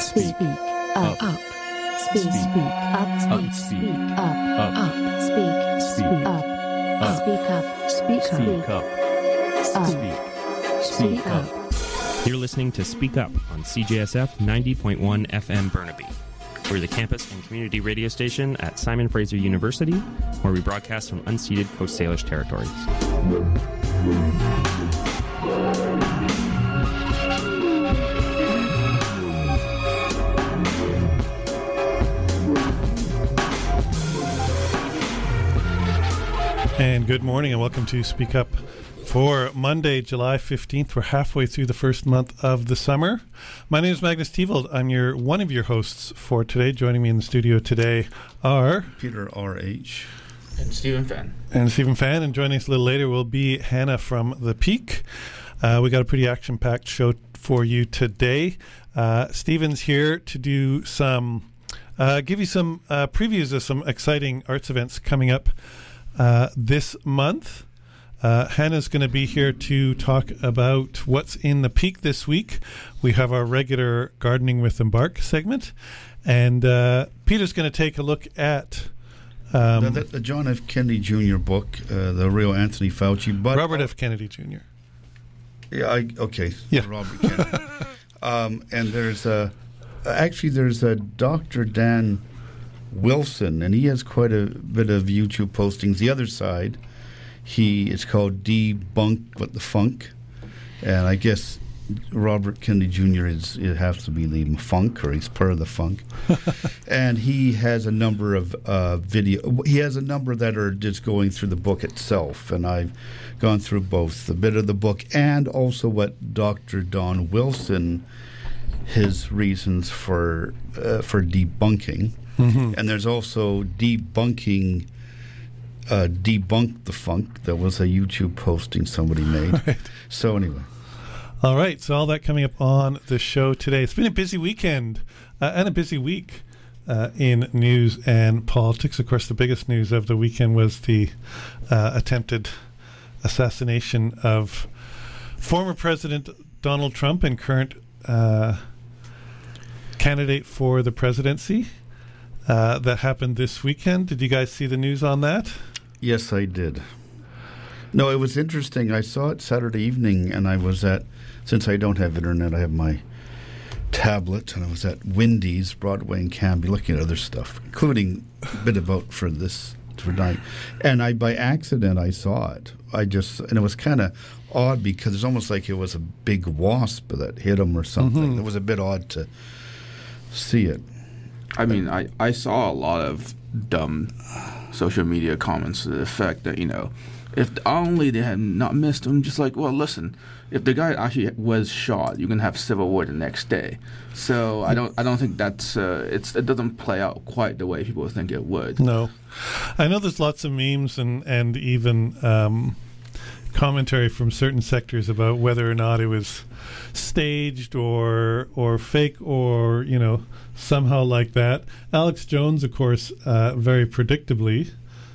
Speak up. Speak up. Speak up. Speak up. Speak up. Speak up. Speak up. You're listening to Speak Up on CJSF 90.1 FM Burnaby. We're the campus and community radio station at Simon Fraser University, where we broadcast from unceded Coast Salish territories. And good morning and welcome to Speak Up for Monday, July 15th. We're halfway through the first month of the summer. My name is Magnus Tevold. I'm one of your hosts for today. Joining me in the studio today are Peter R.H. and Stephen Fan. And joining us a little later will be Hannah from The Peak. We got a pretty action-packed show for you today. Stephen's here to do give you some previews of some exciting arts events coming up this month. Hannah's going to be here to talk about what's in the Peak this week. We have our regular Gardening with Embark segment. And Peter's going to take a look at the John F. Kennedy Jr. book, The Real Anthony Fauci. But Robert F. Kennedy Jr. Yeah, Robert Kennedy. And there's a Dr. Dan Wilson, and he has quite a bit of YouTube postings. The other side, it's called Debunk But the Funk, and I guess Robert Kennedy Jr. it has to be the funk, or he's part of the funk. And he has a number of He has a number that are just going through the book itself, and I've gone through both a bit of the book and also what Dr. Don Wilson, his reasons for debunking. Mm-hmm. And there's also Debunk the Funk. That was a YouTube posting somebody made. Right. So anyway. All right. So all that coming up on the show today. It's been a busy weekend and a busy week in news and politics. Of course, the biggest news of the weekend was the attempted assassination of former President Donald Trump and current candidate for the presidency. That happened this weekend. Did you guys see the news on that? Yes, I did. No, it was interesting. I saw it Saturday evening, and since I don't have internet, I have my tablet, and I was at Wendy's, Broadway and Cambie, looking at other stuff, including a bit about for tonight. And by accident, I saw it. And it was kind of odd because it's almost like it was a big wasp that hit him or something. Mm-hmm. It was a bit odd to see it. I mean, I saw a lot of dumb social media comments to the effect that, if only they had not missed him, just like, well, listen, if the guy actually was shot, you can have civil war the next day. So I don't think that's it doesn't play out quite the way people think it would. No, I know there's lots of memes and even commentary from certain sectors about whether or not it was staged or fake or somehow like that. Alex Jones, of course, very predictably,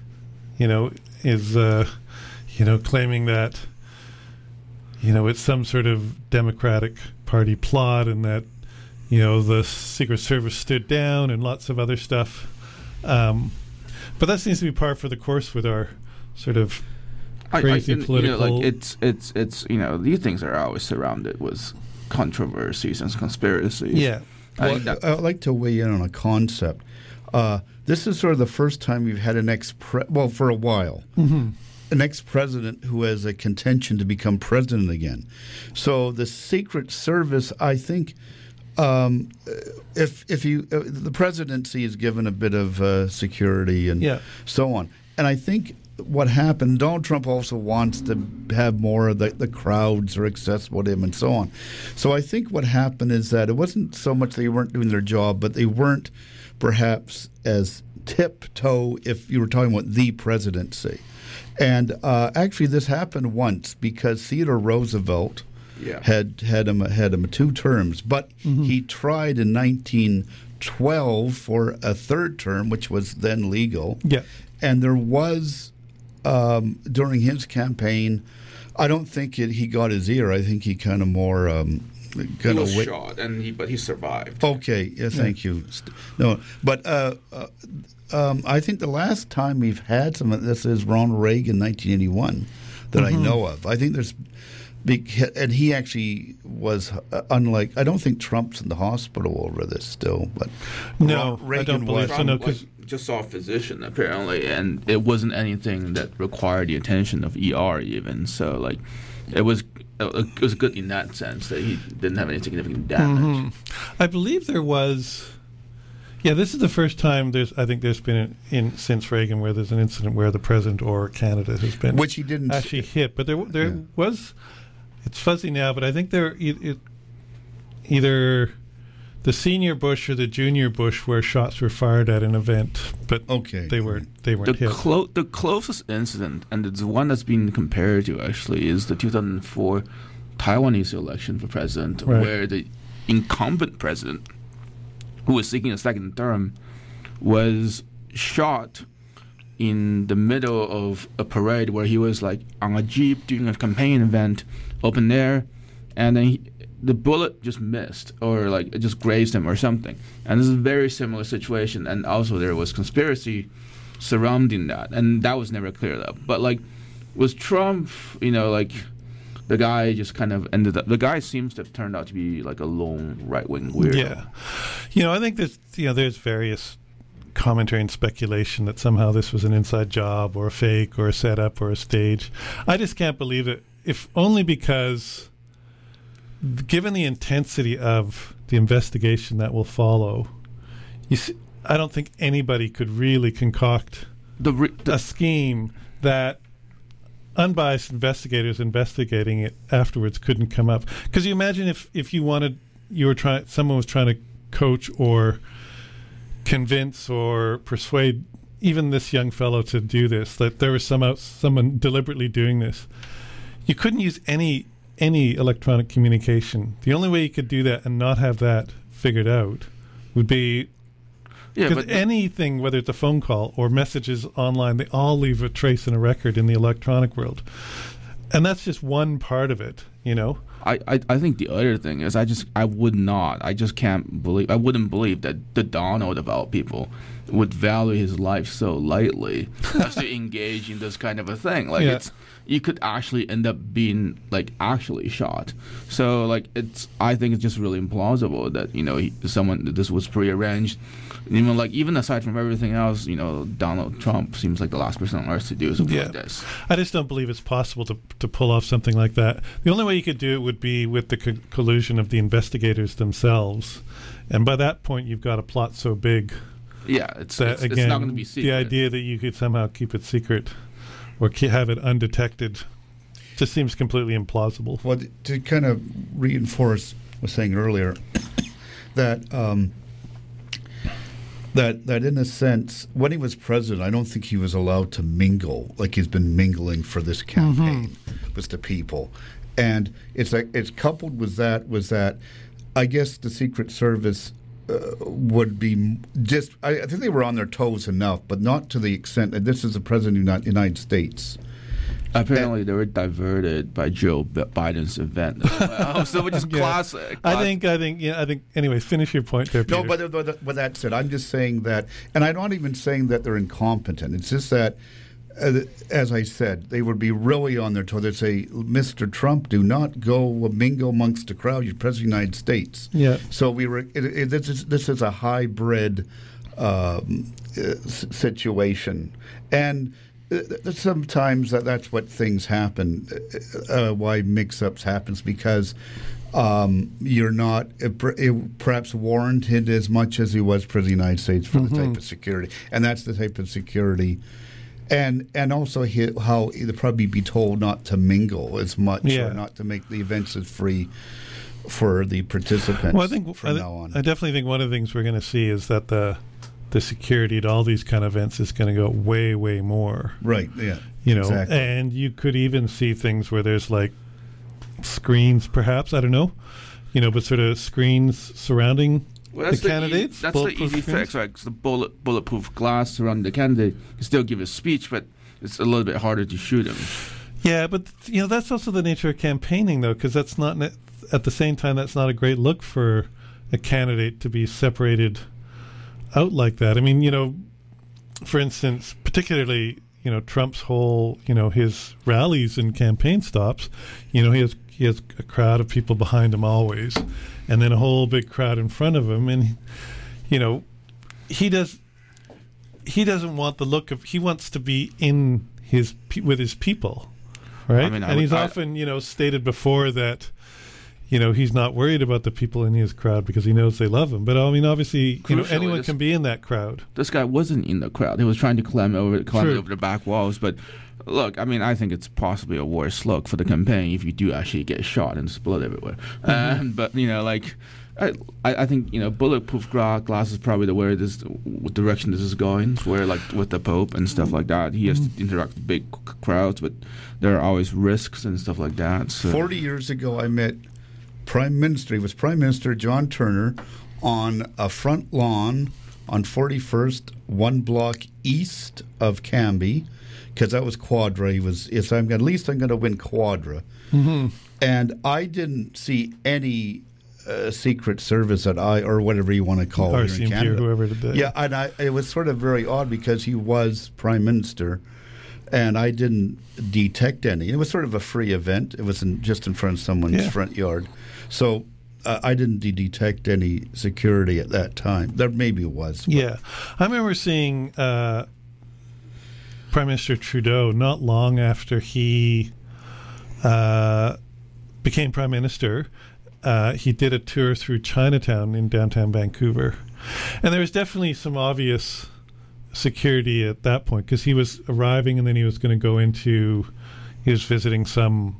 is claiming that it's some sort of Democratic Party plot and that the Secret Service stood down and lots of other stuff. But that seems to be par for the course with our sort of crazy political. It's these things are always surrounded with controversies and conspiracies. Yeah. I'd like to weigh in on a concept. This is sort of the first time we've had for a while, mm-hmm. an ex-president who has a contention to become president again. So the Secret Service, I think, if the presidency is given a bit of security and so on, and I think what happened, Donald Trump also wants to have more of the crowds are accessible to him and so on. So I think what happened is that it wasn't so much they weren't doing their job, but they weren't perhaps as tiptoe if you were talking about the presidency. And actually this happened once because Theodore Roosevelt had him 2 terms, but mm-hmm. he tried in 1912 for a 3rd term, which was then legal. Yeah. And there was during his campaign, I don't think he got his ear. I think he kind of more gonna was shot, but he survived. Okay, yeah, thank you. No, but I think the last time we've had some of this is Ronald Reagan, 1981, that I know of. I think there's and he actually was unlike. I don't think Trump's in the hospital over this still, but no, Reagan I don't believe so. No, because just saw a physician apparently, and it wasn't anything that required the attention of ER even. So like, it was good in that sense that he didn't have any significant damage. I believe there was. Yeah, this is the first time I think there's been since Reagan where there's an incident where the president or candidate has been which he didn't actually hit, but there was. It's fuzzy now, but I think there either the senior Bush or the junior Bush where shots were fired at an event, but they weren't hit. The closest incident, and it's one that's been compared to actually, is the 2004 Taiwanese election for president, where the incumbent president, who was seeking a second term, was shot in the middle of a parade where he was like on a jeep doing a campaign event, open air, and then the bullet just missed, or like it just grazed him or something. And this is a very similar situation, and also there was conspiracy surrounding that, and that was never cleared up. But like with Trump, like the guy just kind of ended up. The guy seems to have turned out to be like a lone right-wing weirdo. Yeah, I think there's various commentary and speculation that somehow this was an inside job or a fake or a setup or a stage. I just can't believe it, if only because given the intensity of the investigation that will follow, I don't think anybody could really concoct a scheme that unbiased investigators investigating it afterwards couldn't come up. Because you imagine if someone was trying to coach or convince or persuade even this young fellow to do this, that there was someone deliberately doing this. You couldn't use any electronic communication. The only way you could do that and not have that figured out would be because anything, whether it's a phone call or messages online, they all leave a trace and a record in the electronic world. And that's just one part of it, I think the other thing is I wouldn't believe that the Donald of all people would value his life so lightly as to engage in this kind of a thing. Like you could actually end up being like actually shot. So like I think it's just really implausible that this was prearranged. Even aside from everything else, Donald Trump seems like the last person on earth to do something like this. I just don't believe it's possible to pull off something like that. The only way you could do it would be with the collusion of the investigators themselves, and by that point, you've got a plot so big. Yeah, it's not going to be secret. The idea that you could somehow keep it secret or have it undetected just seems completely implausible. Well, to kind of reinforce what I was saying earlier, that in a sense, when he was president, I don't think he was allowed to mingle like he's been mingling for this campaign with the people. And it's coupled with that I guess the Secret Service would be just, I think they were on their toes enough, but not to the extent that this is the president of the United States. Apparently, they were diverted by Joe Biden's event as well, so which is classic. I think. Anyways, finish your point there, Peter. No, but that said, I'm just saying that, and I'm not even saying that they're incompetent. It's just that, as I said, they would be really on their toes. They'd say, "Mr. Trump, do not go mingle amongst the crowd. You're president of the United States." Yeah. So we were. This is a hybrid situation, and sometimes that's what things happen. Why mix-ups happens because you're not perhaps warranted as much as he was president of the United States for the type of security, and that's the type of security. And also how he'd probably be told not to mingle as much or not to make the events as free for the participants. Well, I think from now on, I definitely think one of the things we're going to see is that the security at all these kind of events is going to go way, way more. Right, yeah. Exactly. And you could even see things where there's like screens, perhaps, I don't know, but sort of screens surrounding the candidates. That's the easy fix, right? Because the bulletproof glass surrounding the candidate can still give a speech, but it's a little bit harder to shoot him. Yeah, but that's also the nature of campaigning, though, because that's not at the same time, that's not a great look for a candidate to be separated out like that. I mean, for instance, particularly, Trump's whole, his rallies and campaign stops, he has a crowd of people behind him always, and then a whole big crowd in front of him, and he doesn't want the look of, he wants to be with his people, right? And he's often stated before that he's not worried about the people in his crowd because he knows they love him. But I mean, obviously, anyone can be in that crowd. This guy wasn't in the crowd. He was trying to climb over the back walls. But look, I mean, I think it's possibly a worse look for the campaign if you do actually get shot and blood everywhere. But I think bulletproof glass is probably the direction this is going. Where with the Pope and stuff like that, he has to interact with big crowds, but there are always risks and stuff like that. So. 40 years ago, I met Prime Minister John Turner on a front lawn on 41st, one block east of Cambie, because that was Quadra. At least I'm going to win Quadra. Mm-hmm. And I didn't see any Secret Service or whatever you want to call it here in Canada. Or whoever did that. Yeah, and it was sort of very odd because he was Prime Minister, and I didn't detect any. It was sort of a free event. It was just in front of someone's front yard. So I didn't detect any security at that time. There maybe it was. Yeah. I remember seeing Prime Minister Trudeau not long after he became Prime Minister. He did a tour through Chinatown in downtown Vancouver. And there was definitely some obvious security at that point because he was arriving and then he was going to go he was visiting some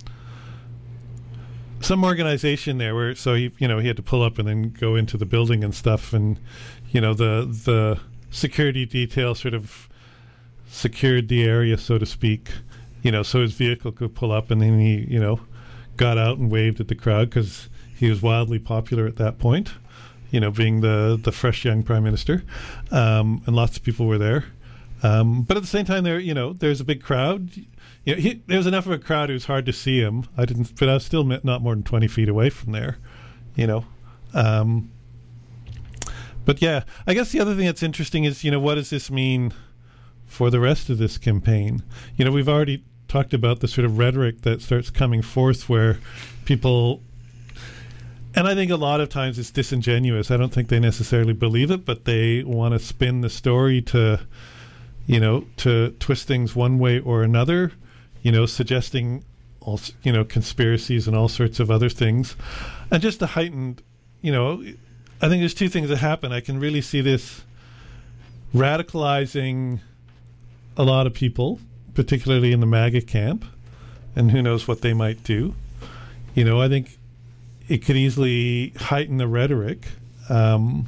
organization there so he had to pull up and then go into the building and stuff, and the security detail sort of secured the area, so to speak, so his vehicle could pull up, and then he got out and waved at the crowd because he was wildly popular at that point, being the fresh young Prime Minister, and lots of people were there, but at the same time there's a big crowd. There was enough of a crowd; it was hard to see him. But I was still not more than 20 feet away from there, But yeah, I guess the other thing that's interesting is, what does this mean for the rest of this campaign? We've already talked about the sort of rhetoric that starts coming forth where people, and I think a lot of times it's disingenuous. I don't think they necessarily believe it, but they want to spin the story to twist things one way or another. Suggesting all, conspiracies and all sorts of other things. And just the heightened, I think there's two things that happen. I can really see this radicalizing a lot of people, particularly in the MAGA camp, and who knows what they might do. I think it could easily heighten the rhetoric. And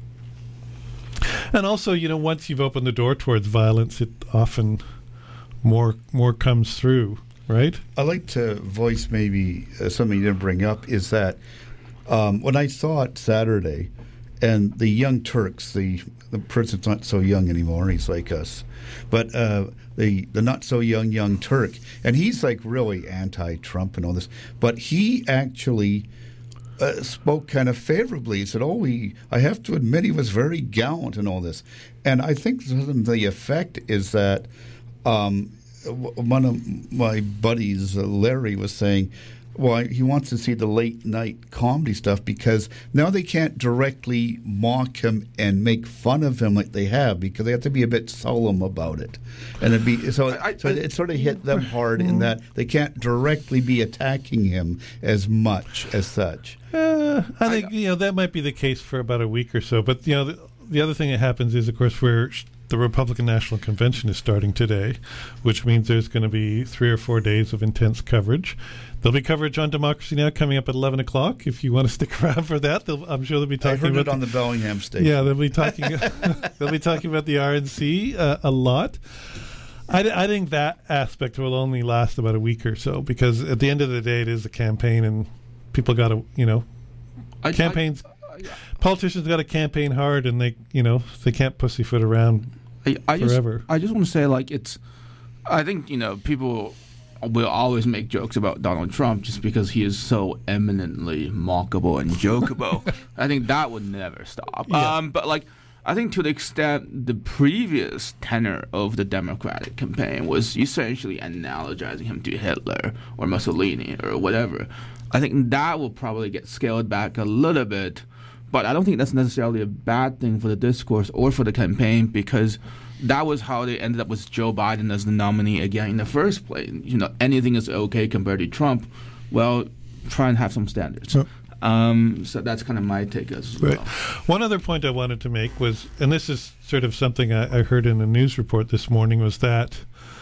also, once you've opened the door towards violence, it often more comes through, right? I'd like to voice maybe something you didn't bring up, is that when I saw it Saturday, and the Young Turks, the person's not so young anymore, he's like us, but the not so young Turk, and he's like really anti-Trump and all this, but he actually spoke kind of favorably. He said, I have to admit he was very gallant and all this. And I think the effect is that one of my buddies, Larry, was saying, well, he wants to see the late night comedy stuff because now they can't directly mock him and make fun of him like they have, because they have to be a bit solemn about it, and it sort of hit them hard in that they can't directly be attacking him as much as such. I think that might be the case for about a week or so, but the other thing that happens is, of course, the Republican National Convention is starting today, which means there's going to be 3 or 4 days of intense coverage. There'll be coverage on Democracy Now! Coming up at 11 o'clock. If you want to stick around for that, I'm sure they'll be talking about... I heard it on the Bellingham station. Yeah, they'll be talking they'll be talking about the RNC a lot. I think that aspect will only last about a week or so, because at the end of the day, it is a campaign, and people got to, campaigns... Politicians got to campaign hard, and they can't pussyfoot around forever. I just want to say, I think, people will always make jokes about Donald Trump just because he is so eminently mockable and jokeable. I think that would never stop. Yeah. But like, I think to the extent the previous tenor of the Democratic campaign was essentially analogizing him to Hitler or Mussolini or whatever, I think that will probably get scaled back a little bit. But I don't think that's necessarily a bad thing for the discourse or for the campaign, because that was how they ended up with Joe Biden as the nominee again in the first place. You know, anything is okay compared to Trump. Well, try and have some standards. So that's kind of my take as well. Right. One other point I wanted to make was, and this is sort of something I heard in a news report this morning, was that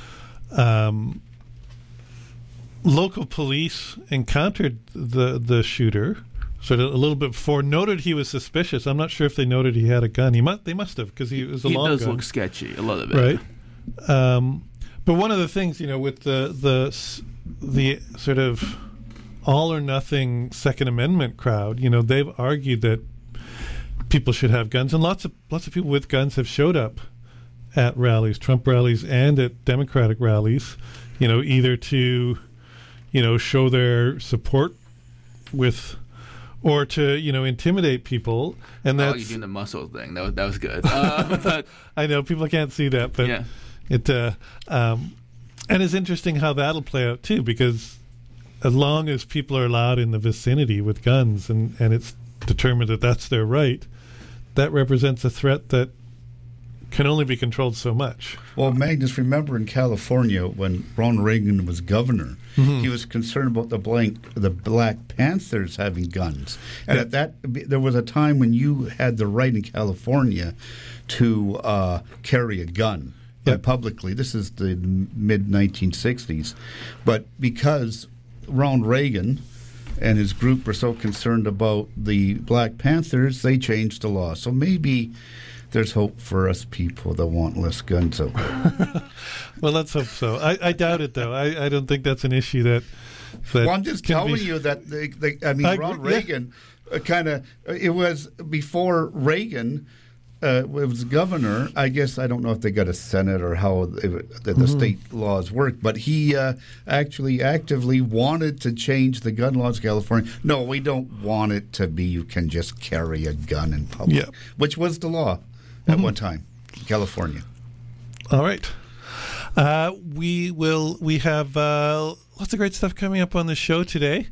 local police encountered the shooter sort of a little bit before, noted he was suspicious. I'm not sure if they noted he had a gun. They must have, because he was a long gun. He does look sketchy a little bit. Right. But one of the things, with the sort of all or nothing Second Amendment crowd, they've argued that people should have guns, and lots of people with guns have showed up at rallies, Trump rallies and at Democratic rallies, either to show their support with, or to intimidate people. And that's you're doing the muscle thing. That was good. But I know people can't see that, but yeah. And it's interesting how that'll play out too, because as long as people are allowed in the vicinity with guns, and it's determined that that's their right, that represents a threat that can only be controlled so much. Well, Magnus, remember in California when Ronald Reagan was governor, he was concerned about the Black Panthers having guns. And at that, there was a time when you had the right in California to carry a gun publicly. This is the mid-1960s. But because Ronald Reagan and his group were so concerned about the Black Panthers, they changed the law. So maybe there's hope for us people that want less guns out there. Well, let's hope so. I doubt it, though. I don't think that's an issue that well, I'm just telling you that, Ronald Reagan it was before Reagan was governor. I guess I don't know if they got a Senate or how the state laws work, but he actually actively wanted to change the gun laws in California. No, we don't want it to be you can just carry a gun in public, which was the law at one time in California. All right. We have lots of great stuff coming up on the show today.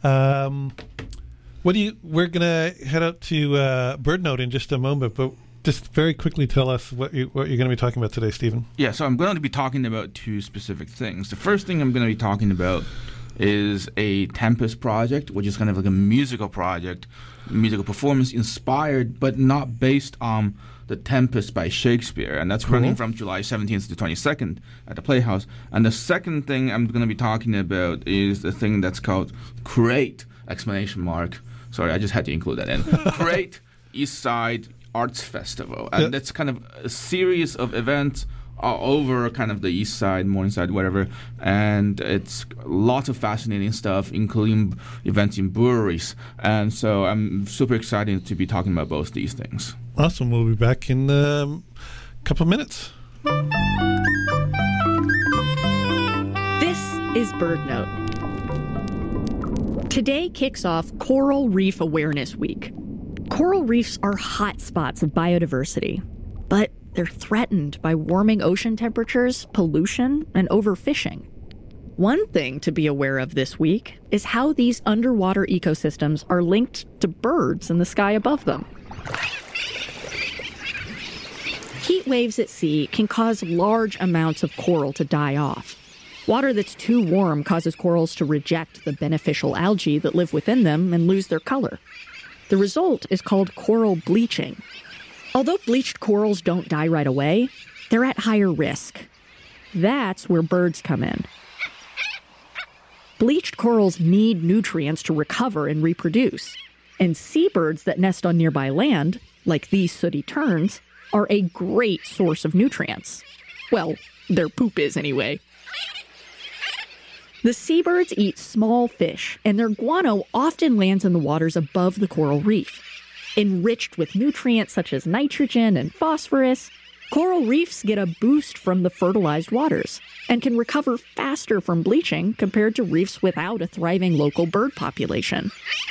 We're gonna head out to BirdNote in just a moment, but just very quickly tell us what you're going to be talking about today, Stephen. Yeah, so I'm going to be talking about two specific things. The first thing I'm going to be talking about is a Tempest project, which is kind of like a musical project, musical performance inspired, but not based on The Tempest by Shakespeare. And that's running from July 17th to 22nd at the Playhouse. And the second thing I'm going to be talking about is the thing that's called CREATE, ! Sorry, I just had to include that in. CREATE East Side Arts Festival, and that's kind of a series of events all over kind of the east side, Morningside, whatever, and it's lots of fascinating stuff, including events in breweries, and so I'm super excited to be talking about both these things. Awesome. We'll be back in a couple of minutes. This is BirdNote. Today kicks off Coral Reef Awareness Week. Coral reefs are hot spots of biodiversity, but they're threatened by warming ocean temperatures, pollution, and overfishing. One thing to be aware of this week is how these underwater ecosystems are linked to birds in the sky above them. Heat waves at sea can cause large amounts of coral to die off. Water that's too warm causes corals to reject the beneficial algae that live within them and lose their color. The result is called coral bleaching. Although bleached corals don't die right away, they're at higher risk. That's where birds come in. Bleached corals need nutrients to recover and reproduce. And seabirds that nest on nearby land, like these sooty terns, are a great source of nutrients. Well, their poop is anyway. The seabirds eat small fish, and their guano often lands in the waters above the coral reef. Enriched with nutrients such as nitrogen and phosphorus, coral reefs get a boost from the fertilized waters, and can recover faster from bleaching compared to reefs without a thriving local bird population.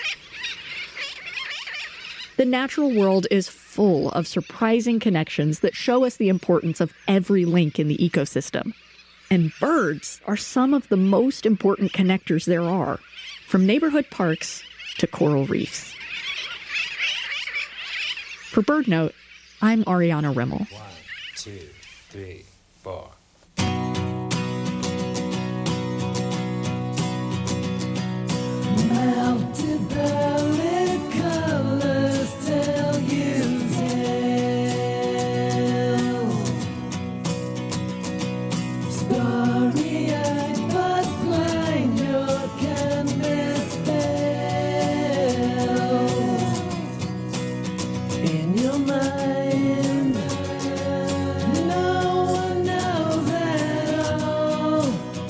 The natural world is full of surprising connections that show us the importance of every link in the ecosystem. And birds are some of the most important connectors there are, from neighborhood parks to coral reefs. For BirdNote, I'm Ariana Rimmel. 1, 2, 3, 4. Melted violet colors tell you tales. Starry-eyed but blind, your canvas fails. In your mind, no one knows at all.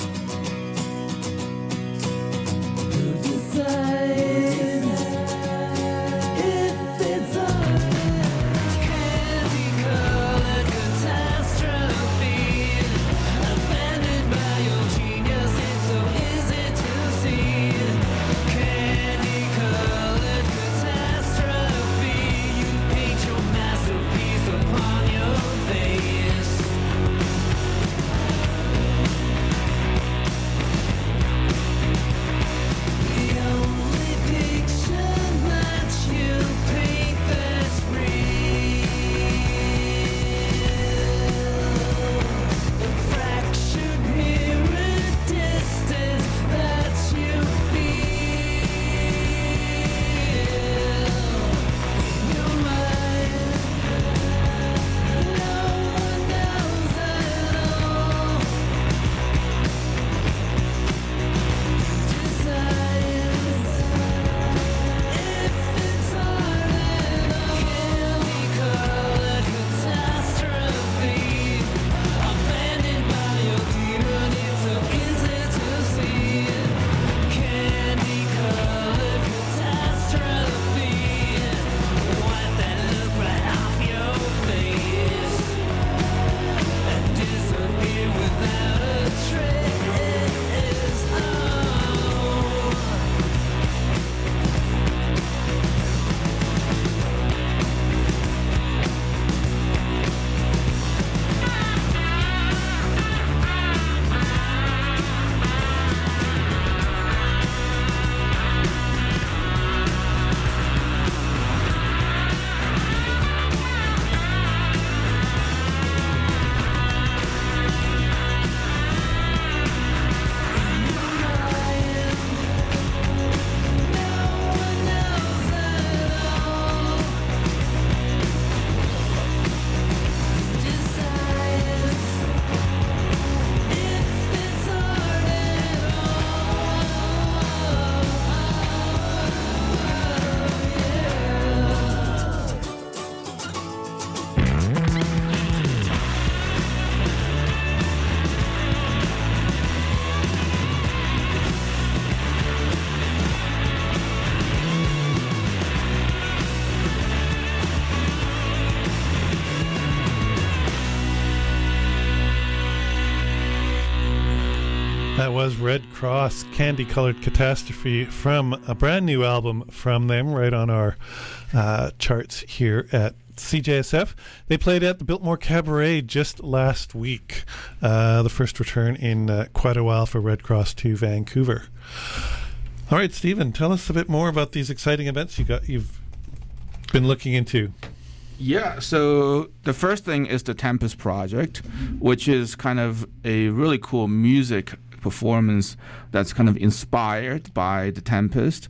Who decides if it's candy-colored catastrophe? Abandoned by your genius, it's so easy to see. Candy-colored catastrophe. You paint your masterpiece upon your face. The only picture that you paint that's real, a fractured mirror distance that you feel. Your mind, no one knows at all. Decides if it's art at all. Candy-colored catastrophe. Abandoned by your demon, it's so easy to see. Candy-colored catastrophe. Wipe that look right off your face and disappear without a trace. Oh. That was Red Cross, Candy Colored Catastrophe, from a brand new album from them, right on our charts here at CJSF. They played at the Biltmore Cabaret just last week, the first return in quite a while for Red Cross to Vancouver. All right, Stephen, tell us a bit more about these exciting events you've been looking into. Yeah, so the first thing is the Tempest Project, which is kind of a really cool music performance that's kind of inspired by The Tempest,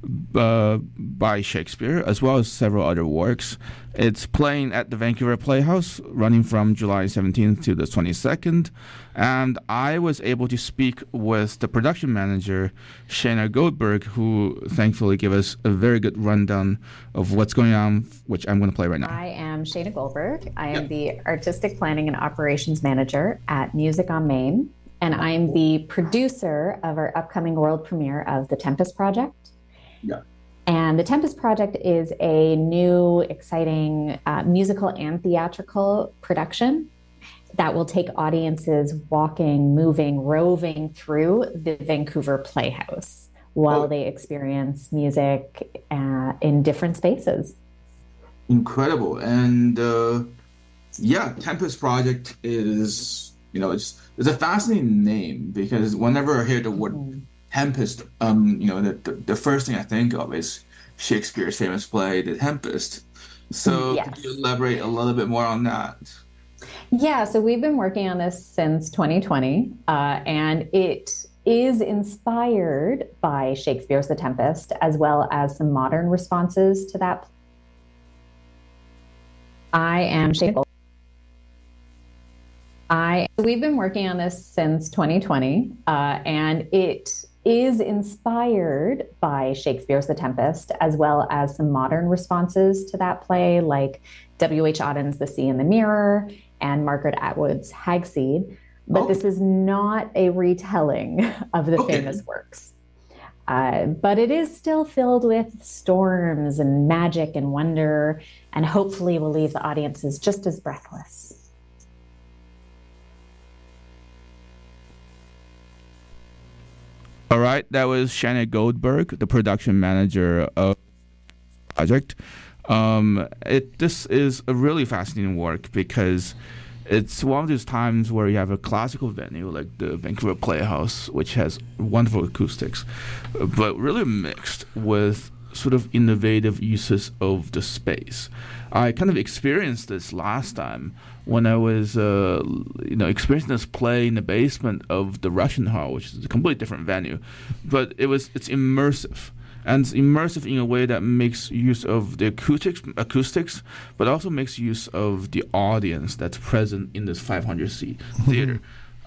by Shakespeare, as well as several other works. It's playing at the Vancouver Playhouse, running from July 17th to the 22nd. And I was able to speak with the production manager, Shana Goldberg, who thankfully gave us a very good rundown of what's going on, which I'm going to play right now. I am Shana Goldberg. I am the Artistic Planning and Operations Manager at Music on Main. And I'm the producer of our upcoming world premiere of The Tempest Project. Yeah. And The Tempest Project is a new, exciting musical and theatrical production that will take audiences walking, moving, roving through the Vancouver Playhouse while they experience music in different spaces. Incredible. And Tempest Project is, it's a fascinating name, because whenever I hear the word Tempest, the first thing I think of is Shakespeare's famous play, The Tempest. So could you elaborate a little bit more on that? Yeah, so we've been working on this since 2020, and it is inspired by Shakespeare's The Tempest, as well as some modern responses to that. We've been working on this since 2020, and it is inspired by Shakespeare's The Tempest, as well as some modern responses to that play, like W.H. Auden's The Sea and the Mirror and Margaret Atwood's Hagseed. But this is not a retelling of the famous works. But it is still filled with storms and magic and wonder, and hopefully will leave the audiences just as breathless. All right, that was Shanna Goldberg, the production manager of the project. This is a really fascinating work, because it's one of those times where you have a classical venue like the Vancouver Playhouse, which has wonderful acoustics, but really mixed with sort of innovative uses of the space. I kind of experienced this last time when I was, experiencing this play in the basement of the Russian Hall, which is a completely different venue, but it's immersive. And it's immersive in a way that makes use of the acoustics, but also makes use of the audience that's present in this 500-seat theater.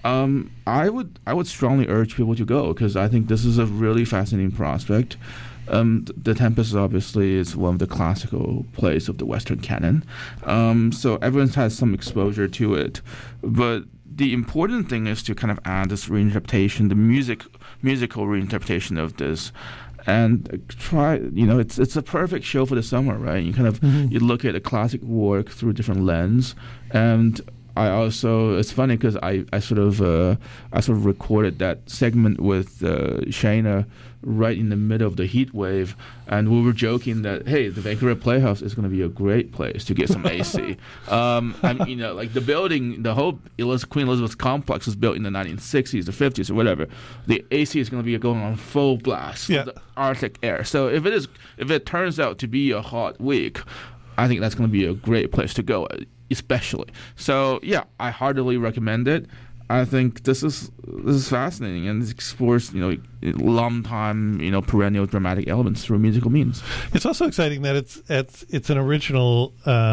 I would strongly urge people to go, because I think this is a really fascinating prospect. The Tempest obviously is one of the classical plays of the Western canon, so everyone has some exposure to it. But the important thing is to kind of add this reinterpretation, the musical reinterpretation of this, and try. It's a perfect show for the summer, right? You kind of you look at a classic work through a different lens, and it's funny because I sort of recorded that segment with Shayna right in the middle of the heat wave, and we were joking that, hey, the Vancouver Playhouse is going to be a great place to get some AC. Like the building, the whole Queen Elizabeth complex was built in the 1960s or 50s or whatever. The AC is going to be going on full blast, the Arctic air. So if it turns out to be a hot week, I think that's going to be a great place to go, especially. So yeah, I heartily recommend it. I think this is fascinating, and it explores long time perennial dramatic elements through musical means. It's also exciting that it's an original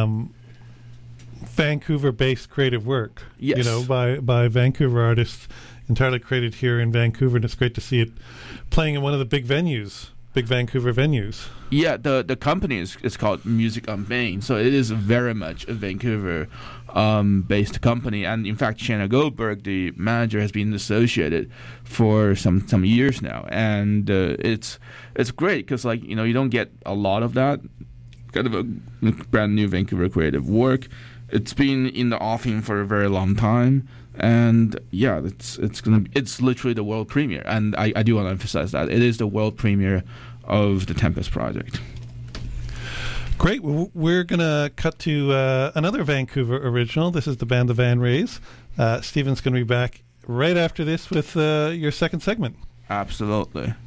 Vancouver-based creative work. Yes. By Vancouver artists, entirely created here in Vancouver, and it's great to see it playing in one of the big Vancouver venues. Yeah, the company is called Music on Main, so it is very much a Vancouver based company. And in fact, Shanna Goldberg, the manager, has been associated for some years now, and it's great because you don't get a lot of that kind of a brand new Vancouver creative work. It's been in the offing for a very long time. And yeah, it's literally the world premiere, and I do want to emphasize that it is the world premiere of the Tempest Project. Great. Well, we're gonna cut to another Vancouver original. This is the band The Van Rays. Stephen's gonna be back right after this with your second segment. Absolutely.